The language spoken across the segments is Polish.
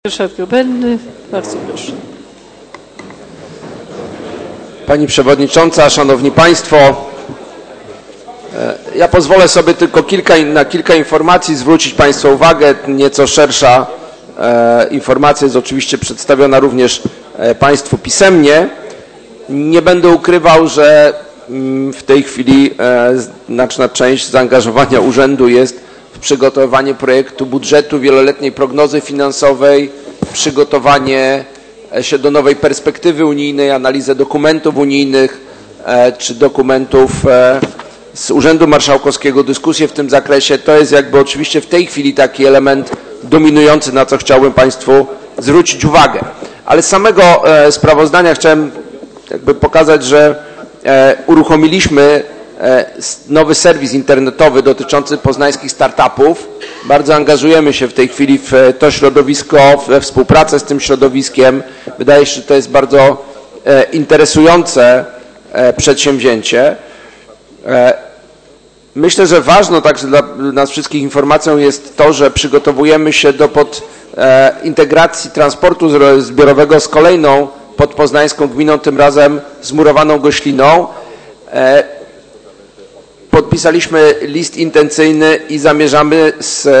Ryszard Grobelny, bardzo proszę. Pani Przewodnicząca, Szanowni Państwo, ja pozwolę sobie tylko na kilka informacji zwrócić Państwa uwagę. Nieco szersza informacja jest oczywiście przedstawiona również Państwu pisemnie. Nie będę ukrywał, że w tej chwili znaczna część zaangażowania urzędu jest w przygotowywanie projektu budżetu, wieloletniej prognozy finansowej, przygotowanie się do nowej perspektywy unijnej, analizę dokumentów unijnych czy dokumentów z Urzędu Marszałkowskiego, dyskusje w tym zakresie. To jest jakby oczywiście w tej chwili taki element dominujący, na co chciałbym Państwu zwrócić uwagę. Ale z samego sprawozdania chciałem jakby pokazać, że uruchomiliśmy nowy serwis internetowy dotyczący poznańskich startupów. Bardzo angażujemy się w tej chwili w to środowisko, we współpracę z tym środowiskiem. Wydaje się, że to jest bardzo interesujące przedsięwzięcie. Myślę, że ważną także dla nas wszystkich informacją jest to, że przygotowujemy się do integracji transportu zbiorowego z kolejną podpoznańską gminą, tym razem z Murowaną Gośliną. Podpisaliśmy list intencyjny i zamierzamy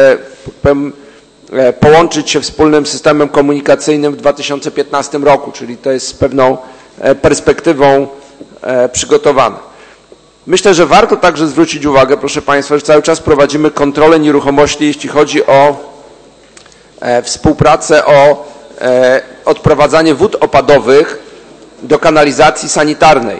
połączyć się wspólnym systemem komunikacyjnym w 2015 roku, czyli to jest z pewną perspektywą przygotowane. Myślę, że warto także zwrócić uwagę, proszę Państwa, że cały czas prowadzimy kontrolę nieruchomości, jeśli chodzi o współpracę, o odprowadzanie wód opadowych do kanalizacji sanitarnej.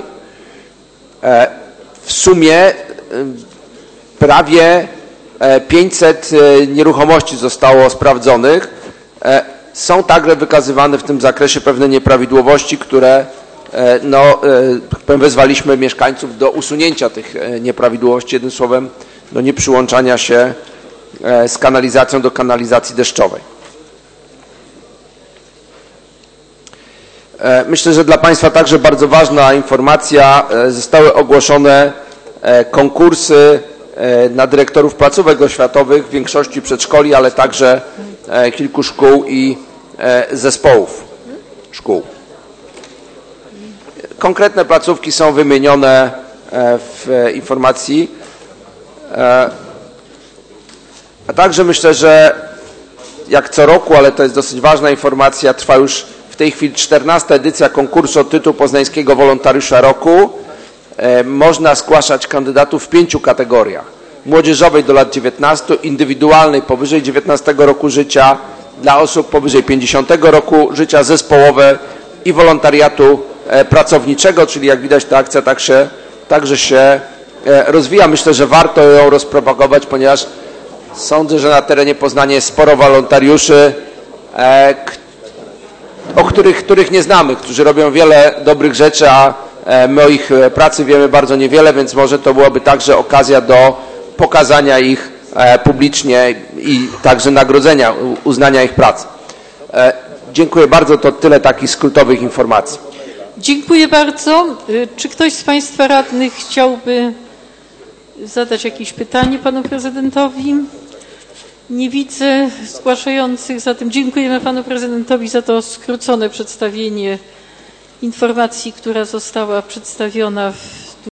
W sumie prawie 500 nieruchomości zostało sprawdzonych. Są także wykazywane w tym zakresie pewne nieprawidłowości, które wezwaliśmy mieszkańców do usunięcia tych nieprawidłowości, jednym słowem do nieprzyłączania się z kanalizacją do kanalizacji deszczowej. Myślę, że dla Państwa także bardzo ważna informacja. Zostały ogłoszone konkursy na dyrektorów placówek oświatowych, w większości przedszkoli, ale także kilku szkół i zespołów szkół. Konkretne placówki są wymienione w informacji. A także myślę, że jak co roku, ale to jest dosyć ważna informacja, trwa już w tej chwili 14. edycja konkursu o tytuł Poznańskiego Wolontariusza Roku. Można zgłaszać kandydatów w 5 kategoriach. Młodzieżowej do lat 19, indywidualnej powyżej 19 roku życia, dla osób powyżej 50 roku życia, zespołowe i wolontariatu pracowniczego, czyli jak widać ta akcja także się rozwija. Myślę, że warto ją rozpropagować, ponieważ sądzę, że na terenie Poznania jest sporo wolontariuszy, których nie znamy, którzy robią wiele dobrych rzeczy, a my o ich pracy wiemy bardzo niewiele, więc może to byłaby także okazja do pokazania ich publicznie i także nagrodzenia, uznania ich pracy. Dziękuję bardzo. To tyle takich skrótowych informacji. Dziękuję bardzo. Czy ktoś z Państwa radnych chciałby zadać jakieś pytanie Panu Prezydentowi? Nie widzę zgłaszających, zatem dziękujemy Panu Prezydentowi za to skrócone przedstawienie informacji, która została przedstawiona w